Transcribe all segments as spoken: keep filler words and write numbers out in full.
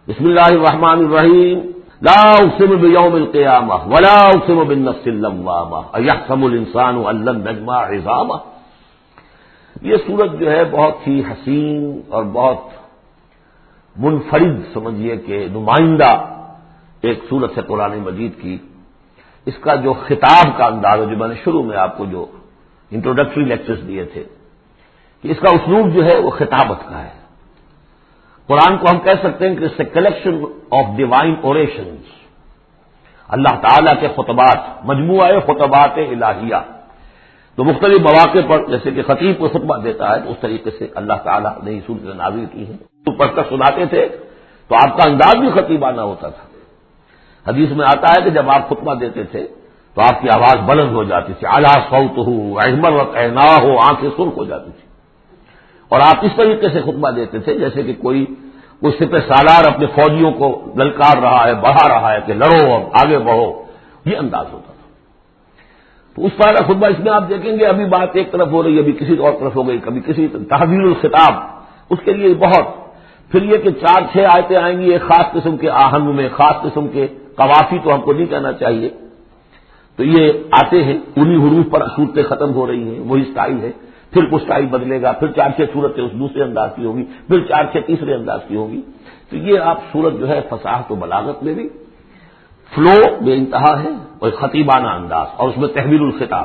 بسم اللہ الرحمن الرحیم لا اقسم بیوم القیامہ ولا اقسم بالنفس اللوامہ ایحسب الانسان ان لن نجمع عظامہ۔ یہ سورت جو ہے بہت ہی حسین اور بہت منفرد سمجھیے کہ نمائندہ ایک سورت ہے قرآن مجید کی۔ اس کا جو خطاب کا انداز ہے، جو میں نے شروع میں آپ کو جو انٹروڈکٹری لیکچرز دیے تھے کہ اس کا اسلوب جو ہے وہ خطابت کا ہے۔ قرآن کو ہم کہہ سکتے ہیں کہ it's a collection of divine orations, اللہ تعالیٰ کے خطبات، مجموعہ خطبات الہیہ، تو مختلف مواقع پر جیسے کہ خطیب کو خطبہ دیتا ہے تو اس طریقے سے اللہ تعالیٰ نے یہ سورتیں نازل کی ہیں۔ تو پڑھ کر سناتے تھے تو آپ کا انداز بھی خطیبانہ ہوتا تھا۔ حدیث میں آتا ہے کہ جب آپ خطبہ دیتے تھے تو آپ کی آواز بلند ہو جاتی تھی، اعلیٰ صوتہ احمرت عیناہ، آنکھیں سرخ ہو جاتی تھی، اور آپ اس طریقے سے خطبہ دیتے تھے جیسے کہ کوئی کوئی سپہ سالار اپنے فوجیوں کو للکار رہا ہے، بڑھا رہا ہے کہ لڑو اور آگے بڑھو، یہ انداز ہوتا تھا۔ تو اس طرح کا خطبہ اس میں آپ دیکھیں گے ابھی بات ایک طرف ہو رہی ہے، ابھی کسی اور طرف ہو گئی، کبھی کسی تحویل الخطاب، اس کے لیے بہت، پھر یہ کہ چار چھ آیتیں آئیں گی ایک خاص قسم کے آہنگ میں، خاص قسم کے قوافی تو ہم کو نہیں کہنا چاہیے، تو یہ آتے ہیں انہی حروف پر صورتیں ختم ہو رہی ہیں، وہی سٹائل ہے، پھر کچھ سٹائل بدلے گا، پھر چار چھ صورتیں اس دوسرے انداز کی ہوگی، پھر چار چھ تیسرے انداز کی ہوگی۔ تو یہ آپ صورت جو ہے فصاحت و بلاغت میں بھی فلو بے انتہا ہے، اور خطیبانہ انداز، اور اس میں تحویل الخطاب۔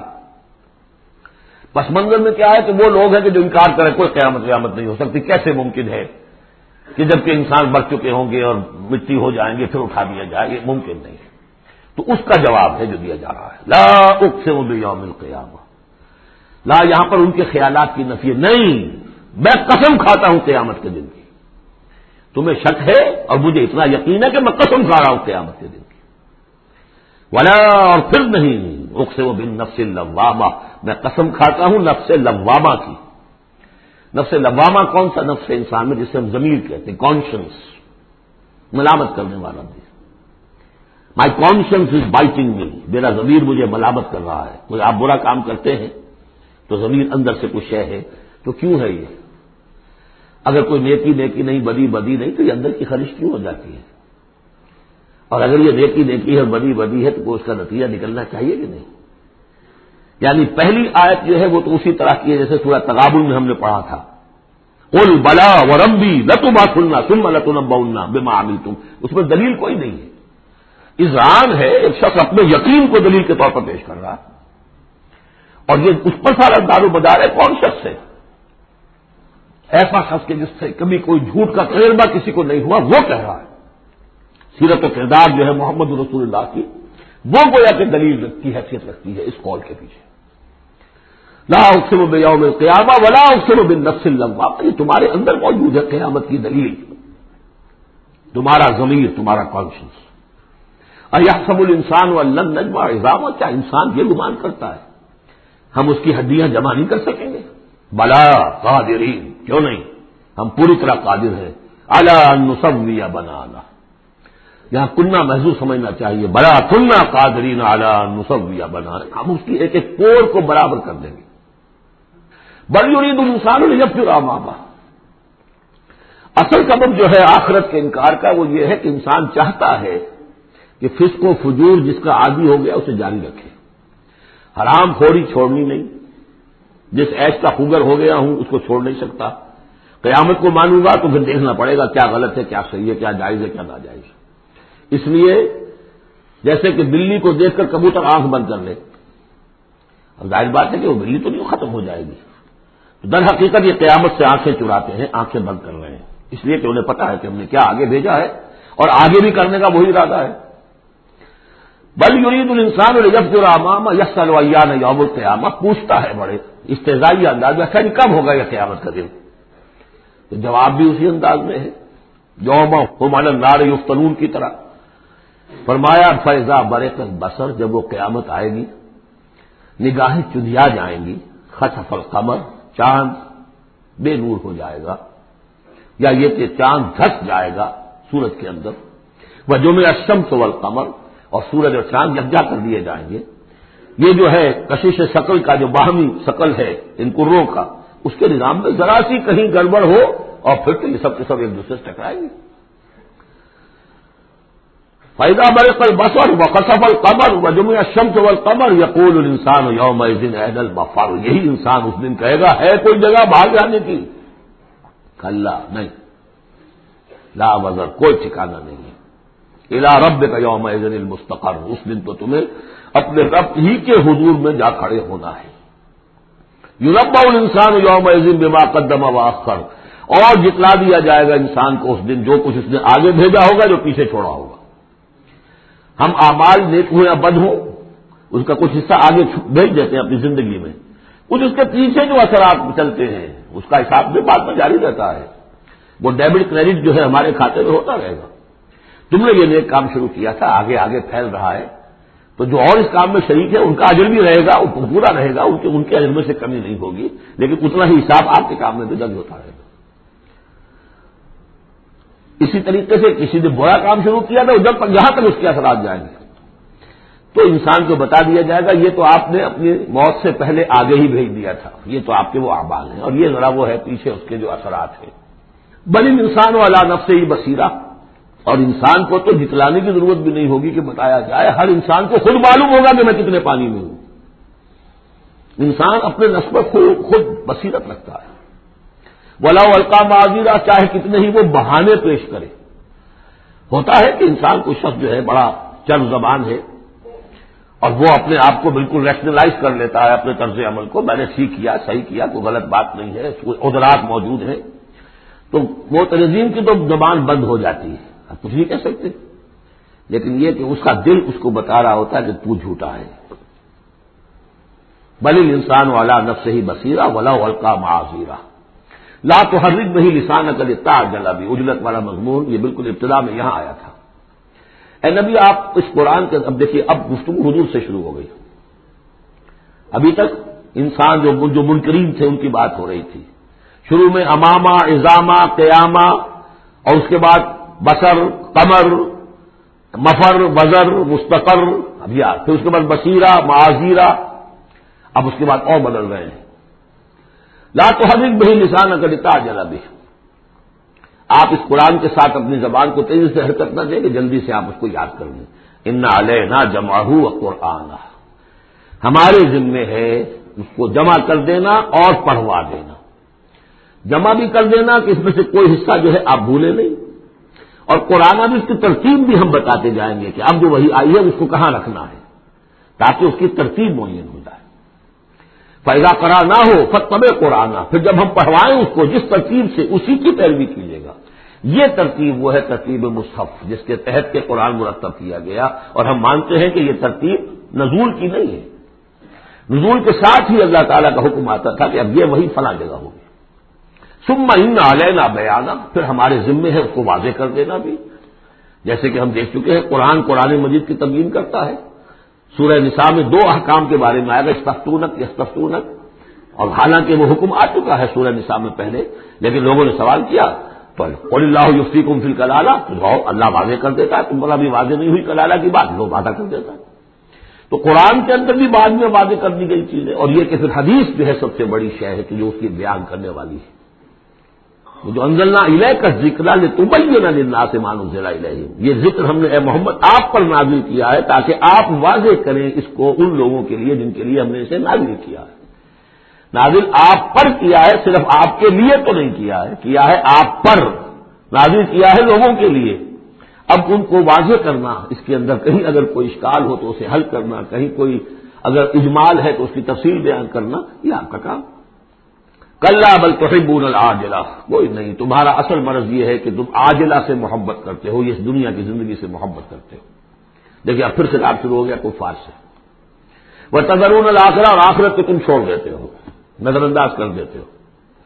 پس منظر میں کیا ہے کہ وہ لوگ ہیں کہ جو انکار کریں کوئی قیامت قیامت نہیں ہو سکتی، کیسے ممکن ہے کہ جبکہ انسان مر چکے ہوں گے اور مٹی ہو جائیں گے پھر اٹھا دیا جائے، یہ ممکن نہیں ہے۔ تو اس کا جواب ہے جو دیا جا رہا ہے، لا اقسم بیوم القیامہ۔ لا یہاں پر ان کے خیالات کی نفی ہے، نہیں، میں قسم کھاتا ہوں قیامت کے دن کی۔ تمہیں شک ہے اور مجھے اتنا یقین ہے کہ میں قسم کھا رہا ہوں قیامت کے دن کی۔ ولا، اور پھر نہیں، اقسم بالنفس اللوامہ، میں قسم کھاتا ہوں نفس لوامہ کی۔ نفس لوامہ کون سا نفس انسان میں جسے ہم ضمیر کہتے ہیں، کانشنس، ملامت کرنے والا بھی۔ مائی کانشنس از بائٹنگ می، میرا ضمیر مجھے ملامت کر رہا ہے، مجھے آپ برا کام کرتے ہیں تو ضمیر اندر سے کچھ شے ہے، تو کیوں ہے یہ؟ اگر کوئی نیکی نیکی نہیں، بدی بدی نہیں، تو یہ اندر کی خواہش کیوں ہو جاتی ہے؟ اور اگر یہ نیکی نیکی ہے، بدی بدی ہے، تو کوئی اس کا نتیجہ نکلنا چاہیے کہ نہیں؟ یعنی پہلی آیت جو ہے وہ تو اسی طرح کی ہے جیسے سورہ تغابن میں ہم نے پڑھا تھا، قل بلا وربی لتبعثن ثم لتنبؤن بما عملتم، اس میں دلیل کوئی نہیں ہے، اذعان ہے، ایک شخص اپنے یقین کو دلیل کے طور پر پیش کر رہا ہے، اور یہ اس پر سارا دار و مدار ہے۔ کون شخص ہے ایسا شخص کہ جس سے کبھی کوئی جھوٹ کا تجربہ کسی کو نہیں ہوا، وہ کہہ رہا ہے، سیرت و کردار جو ہے محمد رسول اللہ کی، وہ گویا کہ دلیل کی حیثیت رکھتی ہے اس قول کے پیچھے۔ لا اقسم بیوم القیامہ ولا اقسم بالنفس اللوامہ، یہ تمہارے اندر موجود ہے قیامت کی دلیل، تمہارا ضمیر، تمہارا کانشنس۔ ایحسب الانسان ان لن نجمع عظامہ، کیا انسان یہ گمان کرتا ہے ہم اس کی ہڈیاں جمع نہیں کر سکیں گے؟ بلا قادرین، کیوں نہیں، ہم پوری طرح قادر ہیں، اعلی ان نسوی بنانا، یہاں کننا محضور سمجھنا چاہیے، بلا کننا قادرین اعلی ان نسوی بنانا، ہم اس کی ایک ایک پور کو برابر کر دیں گے۔ بل یرید الانسان لیفجر امامہ، اصل سبب جو ہے آخرت کے انکار کا وہ یہ ہے کہ انسان چاہتا ہے کہ فسق و فجور جس کا عادی ہو گیا اسے جاری رکھے، حرام خوری چھوڑنی نہیں، جس عیش کا خوگر ہو گیا ہوں اس کو چھوڑ نہیں سکتا، قیامت کو مانوں گا تو پھر دیکھنا پڑے گا کیا غلط ہے، کیا صحیح ہے، کیا جائز ہے، کیا ناجائز ہے۔ اس لیے جیسے کہ بلی کو دیکھ کر کبوتر آنکھ بند کر لے، اب ظاہر بات ہے کہ وہ بلی تو نہیں ختم ہو جائے گی، در حقیقت یہ قیامت سے آنکھیں چراتے ہیں، آنکھیں بند کر رہے ہیں، اس لیے کہ انہیں پتا ہے کہ ہم نے کیا آگے بھیجا ہے اور آگے بھی کرنے کا وہی ارادہ ہے۔ بل یرید الانسان لیفجر امامہ یسأل ایان یوم القیامہ، پوچھتا ہے بڑے استہزائی انداز میں، خیر کب ہوگا یہ قیامت کا دن؟ تو جواب بھی اسی انداز میں ہے، یوم ہم علی النار یفتنون کی طرح۔ فرمایا فاذا برق البصر، جب وہ قیامت آئے گی نگاہیں چندھیا جائیں گی، خسف القمر، چاند بے نور ہو جائے گا، یا یہ کہ چاند دھس جائے گا سورج کے اندر، وجمع الشمس والقمر، اور سورج اور چاند یکجا کر دیے جائیں گے۔ یہ جو ہے کشش شکل کا جو باہمی شکل ہے ان کروں کا، اس کے نظام میں ذرا سی کہیں گڑبڑ ہو اور پھر تو یہ سب کے سب ایک دوسرے سے ٹکرائیں گے۔ فَإِذَا بَرِقَ الْبَصَرُ وَخَسَفَ الْقَمَرُ وَجُمِعَ الشَّمْسُ وَالْقَمَرُ يَقُولُ الْإِنسَانُ يَوْمَئِذٍ أَيْنَ الْمَفَرُّ، یہی انسان اس دن کہے گا ہے کوئی جگہ بھاگ جانے کی؟ کلا نہیں، لا وزر، کوئی ٹھکانہ نہیں ہے، اِلیٰ رَبِّکَ یَوْمَئِذٍ الْمُسْتَقَرُّ، اس دن تو تمہیں اپنے رب ہی کے حضور میں جا کھڑے ہونا ہے۔ یُنَبَّأُ الْإِنسَانُ یَوْمَئِذٍ بِمَا قَدَّمَ وَأَخَّرَ، اور جتلا دیا جائے گا انسان کو اس دن جو کچھ اس نے آگے بھیجا ہوگا، جو پیچھے چھوڑا ہوگا۔ ہم اعمال نیک ہوں یا بد ہوں، اس کا کچھ حصہ آگے بھیج دیتے ہیں اپنی زندگی میں، کچھ اس کے پیچھے جو اثرات چلتے ہیں اس کا حساب بھی بعد میں جاری رہتا ہے، وہ ڈیبٹ کریڈٹ جو ہے ہمارے کھاتے میں ہوتا رہے گا۔ تم نے یہ نیک کام شروع کیا تھا، آگے آگے پھیل رہا ہے، تو جو اور اس کام میں شریک ہے ان کا اجر بھی رہے گا، وہ پورا رہے گا، ان کے ان کے اجر میں سے کمی نہیں ہوگی، لیکن اتنا ہی حساب آپ کے کام میں بھی درج ہوتا رہے گا۔ اسی طریقے سے کسی نے برا کام شروع کیا تھا، ادھر پر جہاں تک اس کے اثرات جائیں گے تو انسان کو بتا دیا جائے گا یہ تو آپ نے اپنی موت سے پہلے آگے ہی بھیج دیا تھا، یہ تو آپ کے وہ اعمال ہیں، اور یہ ذرا وہ ہے پیچھے اس کے جو اثرات ہیں۔ بل انسان والا نفسہ ہی بصیرہ، اور انسان کو تو جتلانے کی ضرورت بھی نہیں ہوگی کہ بتایا جائے، ہر انسان کو خود معلوم ہوگا کہ میں کتنے پانی میں ہوں۔ انسان اپنے نفس پر خود بصیرت رکھتا ہے۔ وَلَوْ أَلْقَىٰ مَعَاذِيرَهُ، چاہے کتنے ہی وہ بہانے پیش کرے۔ ہوتا ہے کہ انسان کو شخص جو ہے بڑا چرب زبان ہے اور وہ اپنے آپ کو بالکل ریشنلائز کر لیتا ہے اپنے طرز عمل کو، میں نے ٹھیک کیا، صحیح کیا، کوئی غلط بات نہیں ہے، عذرات موجود ہیں، تو وہ تنظیم کی تو زبان بند ہو جاتی ہے، آپ کچھ نہیں کہہ سکتے، لیکن یہ کہ اس کا دل اس کو بتا رہا ہوتا ہے کہ تو جھوٹا ہے۔ بل الانسان علی نفسہ بصیرہ ولو القیٰ معاذیرہ لا تحرک بہ لسانک لتعجل بہ، عجلت والا مضمون یہ بالکل ابتدا میں یہاں آیا تھا۔ اے نبی آپ اس قرآن کے اب دیکھیے اب گفتگو حضور سے شروع ہو گئی، ابھی تک انسان جو جو منکرین تھے ان کی بات ہو رہی تھی، شروع میں امامہ، عظامہ، قیامہ، اور اس کے بعد بصر، قمر، مفر، وزر، مستقر، اب یاد، پھر اس کے بعد بصیرہ، معاذیرہ، اب اس کے بعد اور بدل رہے ہیں۔ لا تحرک بہ لسانک لتعجل بہ، آپ اس قرآن کے ساتھ اپنی زبان کو تیزی سے حرکت نہ دیں کہ جلدی سے آپ اس کو یاد کر لیں۔ ان علینا جمعہ وقرآنہ، ہمارے ذمے ہے اس کو جمع کر دینا اور پڑھوا دینا، جمع بھی کر دینا کہ اس میں سے کوئی حصہ جو ہے آپ بھولے نہیں، اور قرآن بھی اس کی ترتیب بھی ہم بتاتے جائیں گے کہ اب جو وہی آئی ہے اس کو کہاں رکھنا ہے تاکہ اس کی ترتیب معین ہو جائے۔ فَإِذَا قَرَأْنَاهُ فَاتَّبِعْ قُرْآنَهُ، پھر جب ہم پڑھوائیں اس کو جس ترتیب سے اسی کی پیروی کیجیے گا۔ یہ ترتیب وہ ہے ترتیب مصحف جس کے تحت کے قرآن مرتب کیا گیا، اور ہم مانتے ہیں کہ یہ ترتیب نزول کی نہیں ہے، نزول کے ساتھ ہی اللہ تعالیٰ کا حکم آتا تھا کہ اب یہ وہی فلاں جگہ ہوگی۔ ثم ان علینا بیانہ، پھر ہمارے ذمے ہے اس کو واضح کر دینا بھی، جیسے کہ ہم دیکھ چکے ہیں قرآن قرآن مجید کی تبیین کرتا ہے۔ سورہ نساء میں دو احکام کے بارے میں آئے گا، استفتونک یستفتونک، اور حالانکہ وہ حکم آ چکا ہے سورہ نساء میں پہلے، لیکن لوگوں نے سوال کیا، قل اللہ یفتیکم فی الکلالہ، تو اللہ واضح کر دیتا ہے، تم پر ابھی واضح نہیں ہوئی کلالہ کی بات، لوگ وعدہ کر دیتا ہے۔ تو قرآن کے اندر بھی بعد میں واضح کر دی گئی چیزیں، اور یہ کہ پھر حدیث جو ہے سب سے بڑی شے ہے کہ جو اس کی بیان کرنے والی ہے، جو انزلنا الیک الذکر لتبین للناس ما نزل الیہم، یہ ذکر ہم نے اے محمد آپ پر نازل کیا ہے تاکہ آپ واضح کریں اس کو ان لوگوں کے لیے جن کے لیے ہم نے اسے نازل کیا ہے۔ نازل آپ پر کیا ہے، صرف آپ کے لیے تو نہیں کیا ہے، کیا ہے آپ پر، نازل کیا ہے لوگوں کے لیے۔ اب ان کو واضح کرنا، اس کے اندر کہیں اگر کوئی اشکال ہو تو اسے حل کرنا، کہیں کوئی اگر اجمال ہے تو اس کی تفصیل بیان کرنا، یہ آپ کا کام۔ کلا بل تحبون العاجلہ، کوئی نہیں، تمہارا اصل مرض یہ ہے کہ تم عاجلہ سے محبت کرتے ہو، یہ دنیا کی زندگی سے محبت کرتے ہو۔ دیکھیے اب پھر سے آپ شروع ہو گیا کفار سے، وتذرون الآخرہ، اور آخرت کو تم چھوڑ دیتے ہو، نظر انداز کر دیتے ہو۔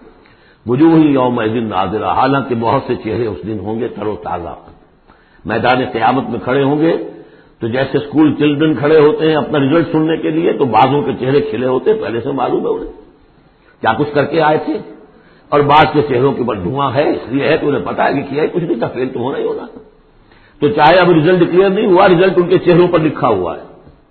وجوہ یومئذ ناظرہ، حالانکہ بہت سے چہرے اس دن ہوں گے تر و تازہ، میدان قیامت میں کھڑے ہوں گے تو جیسے اسکول چلڈرن کھڑے ہوتے ہیں اپنا رزلٹ سننے کے لیے، تو بعضوں کے چہرے کھلے ہوتے ہیں، پہلے سے معلوم ہے انہیں کیا کچھ کر کے آئے تھے، اور بعض کے چہروں کے اوپر دھواں ہے، اس لیے ہے کہ انہیں پتا ہے کہ کیا ہے کچھ نہیں تھا، فیل تو ہونا ہی ہونا تھا، تو چاہے اب رزلٹ کلیئر نہیں ہوا، رزلٹ ان کے چہروں پر لکھا ہوا ہے۔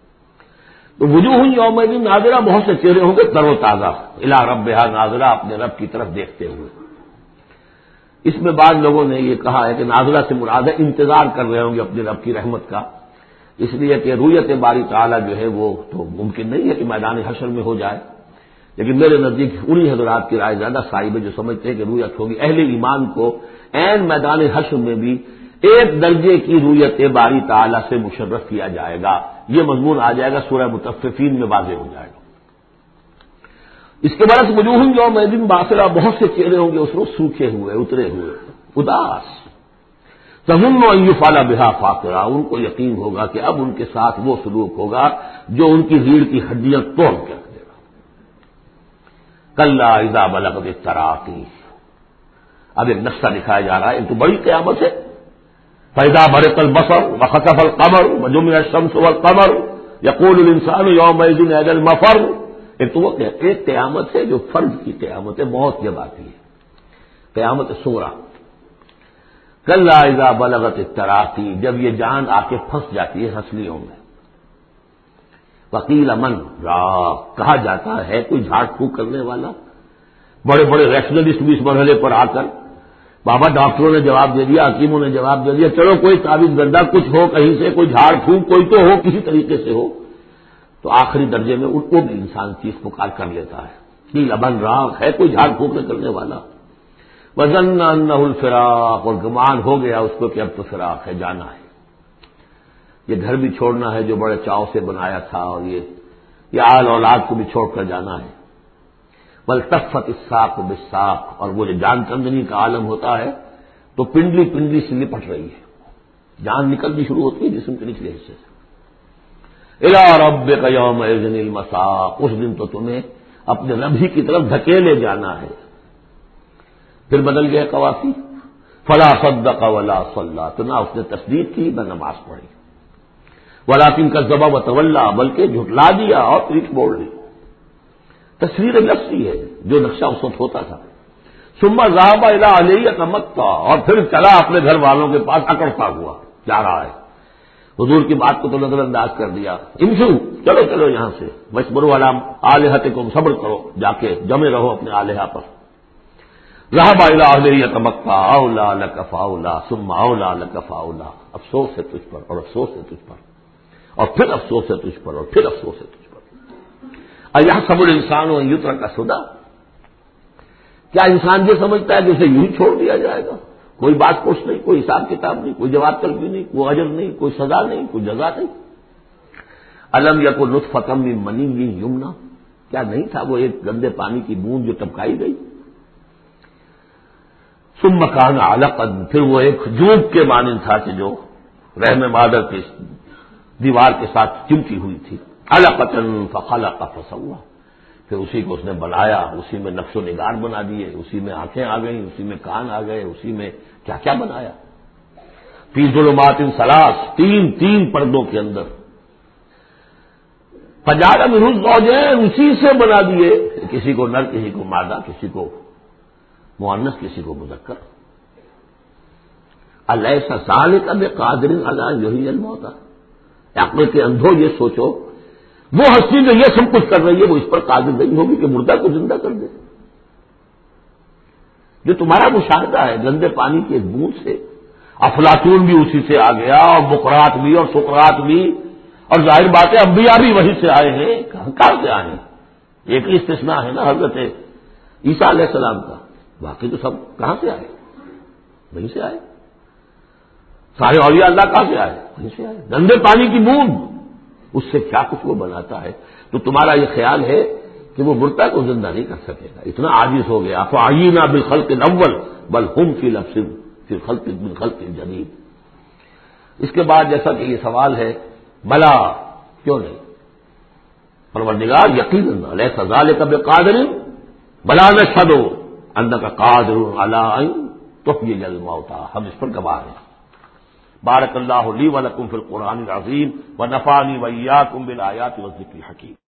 تو وجوہ یومئذ ناظرہ، بہت سے چہرے ہوں گے تر و تازہ، الی ربہا ناظرہ، اپنے رب کی طرف دیکھتے ہوئے۔ اس میں بعض لوگوں نے یہ کہا ہے کہ نازلہ سے مراد ہے انتظار کر رہے ہوں گے اپنے رب کی رحمت کا، اس لیے کہ رویت باری تعالیٰ جو ہے وہ تو ممکن نہیں ہے کہ میدان حشر میں ہو جائے، لیکن میرے نزدیک انہی حضرات کی رائے زیادہ صائب ہے جو سمجھتے ہیں کہ رویت ہوگی اہل ایمان کو عین میدان حشر میں بھی ایک درجے کی رویت باری تعالیٰ سے مشرف کیا جائے گا۔ یہ مضمون آ جائے گا سورہ مطففین میں واضح ہو جائے گا۔ اس کے برعکس وجوہ یومئذ باصرہ، بہت سے چہرے ہوں گے اس روز سوکھے ہوئے، اترے ہوئے، اداس، تظن ان یفعل بہا فاقرہ، ان کو یقین ہوگا کہ اب ان کے ساتھ وہ سلوک ہوگا جو ان کی ریڑھ کی ہڈیاں توڑ کے رکھ دے گا۔ کلا اذا بلغت التراقی، اب ایک نقشہ دکھایا جا رہا ہے، ایک تو بڑی قیامت ہے، فاذا برق البصر وخسف القمر وجمع الشمس والقمر یقول الانسان یومئذ این المفر، ایک تو وہ ایک قیامت ہے جو فرض کی قیامت ہے، موت جب آتی ہے، قیامت صغریٰ۔ کلا اذا بلغت التراقی، جب یہ جان آ کے پھنس جاتی ہے ہنسلیوں میں، وقیل من راق، کہا جاتا ہے کوئی جھاڑ پھونک کرنے والا۔ بڑے بڑے ریشنلسٹ بھی اس مرحلے پر آ کر، بابا ڈاکٹروں نے جواب دے دیا، حکیموں نے جواب دے دیا، چلو کوئی تعویذ گندہ کچھ ہو کہیں سے، کوئی جھاڑ پھونک کوئی تو ہو، کسی طریقے سے ہو، تو آخری درجے میں ان کو بھی انسان چیخ پکار کر لیتا ہے کہ لبن راغ ہے کوئی جھاڑ پھونک کرنے والا۔ وظن انہ الفراق، اور گمان ہو گیا اس کو کہ اب تو فراق ہے، جانا ہے، یہ گھر بھی چھوڑنا ہے جو بڑے چاؤ سے بنایا تھا، اور یہ یہ آل اولاد کو بھی چھوڑ کر جانا ہے۔ والتفت الساق بالساق، اور وہ جو جان کندنی کا عالم ہوتا ہے تو پنڈلی پنڈلی سے لپٹ رہی ہے، جان نکلنی شروع ہوتی ہے جسم کے نچلے حصے سے۔ الی ربک یومئذ المساق، اس دن تو تمہیں اپنے رب ہی کی طرف دھکیلے جانا ہے۔ پھر بدل گئے قوافی، فلا صدق ولا صلی، تو نہ اس نے تصدیق کی نہ نماز پڑھی، ولکن کذب وتولی، بلکہ جھٹلا دیا اور پیٹھ موڑ لی۔ تصویر نفسی ہے جو نقشہ اس وقت ہوتا تھا۔ ثم ذهب الى علی تمتع، اور پھر چلا اپنے گھر والوں کے پاس اکڑتا ہوا جا رہا ہے، حضور کی بات کو تو نظر انداز کر دیا، امشو، چلو چلو یہاں سے، واسبروا علی آلہتکم، صبر کرو، جا کے جمے رہو اپنے آلہہ پر۔ ذهب الى علی تمتع اولا لک فاولا ثم اولا لک فاولا، افسوس ہے تجھ پر اور افسوس ہے تجھ پر اور پھر افسوس ہے تجھ پر اور پھر افسوس ہے تجھ پر۔ ایحسب الانسان ان یترک سدی، کیا انسان یہ سمجھتا ہے کہ اسے یوں ہی چھوڑ دیا جائے گا، کوئی بات پوچھ نہیں، کوئی حساب کتاب نہیں، کوئی جواب طلبی نہیں، کوئی اجر نہیں، کوئی سزا نہیں، کوئی جزا نہیں۔ الم یکن نطفۃ من منی یمنی، کیا نہیں تھا وہ ایک گندے پانی کی بوند جو ٹپکائی گئی، ثم کان علقا، پھر وہ ایک جوب کے مانند تھا کہ جو رحم مادر کی دیوار کے ساتھ چمٹی ہوئی تھی، علقۃ فخلق فسوی، پھر اسی کو اس نے بنایا، اسی میں نقش و نگار بنا دیے، اسی میں آنکھیں آ گئیں، اسی میں کان آ گئے، اسی میں کیا کیا بنایا، فی ظلمات ثلاث، تین تین پردوں کے اندر، فجعل منہ الزوجین، اسی سے بنا دیے، کسی کو نر، کسی کو مادہ، کسی کو مؤنث، کسی کو مذکر۔ الیس ذلک بقادر علی ان یحیی الموتى، عقل کے اندھو یہ سوچو، وہ ہستی جو یہ سب کچھ کر رہی ہے وہ اس پر قادر نہیں ہوگی کہ مردہ کو زندہ کر دے؟ جو تمہارا مشاہدہ ہے گندے پانی کی ایک بوند سے، افلاطون بھی اسی سے آ گیا، اور بقراط بھی اور سقراط بھی، اور ظاہر بات ہے انبیاء بھی وہیں سے آئے ہیں، کہاں سے آئے ہیں؟ ایک ہی استثناء ہے نا حضرت عیسیٰ علیہ السلام کا، باقی تو سب کہاں سے آئے؟ وہیں سے آئے۔ سارے اولیاء اللہ کہاں سے آئے؟ وہیں سے آئے، گندے پانی کی بوند، اس سے کیا کچھ وہ بناتا ہے؟ تو تمہارا یہ خیال ہے کہ وہ مردہ کو زندہ نہیں کر سکے گا، اتنا عاجز ہو گیا۔ فعینا بالخلق الاول بل ہم فی لبس فی خلق من خلق جدید۔ اس کے بعد جیسا کہ یہ سوال ہے، بلا کیوں نہیں؟ پروردگار یقیناً الیس ذلک بقادر، بلا نشہد انک قادر علی ان تحیی الموتى، ہم اس پر گواہ ہیں۔ بارک اللہ لی ولکم فی القرآن العظیم ونفعنی وإیاکم بالآیات والذکر الحکیم۔